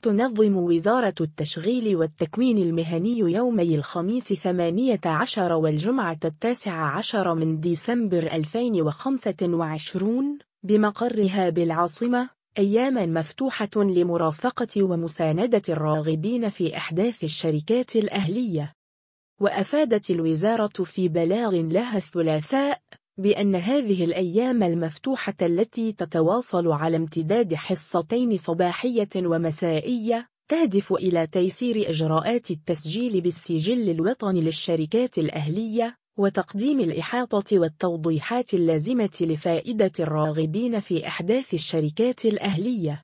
تنظم وزارة التشغيل والتكوين المهني يومي الخميس 18 والجمعة 19 من ديسمبر 2025 بمقرها بالعاصمة أياماً مفتوحة لمرافقة ومساندة الراغبين في إحداث الشركات الأهلية. وأفادت الوزارة في بلاغ لها الثلاثاء بأن هذه الأيام المفتوحة التي تتواصل على امتداد حصتين صباحية ومسائية تهدف إلى تيسير إجراءات التسجيل بالسجل الوطني للشركات الأهلية وتقديم الإحاطة والتوضيحات اللازمة لفائدة الراغبين في إحداث الشركات الأهلية.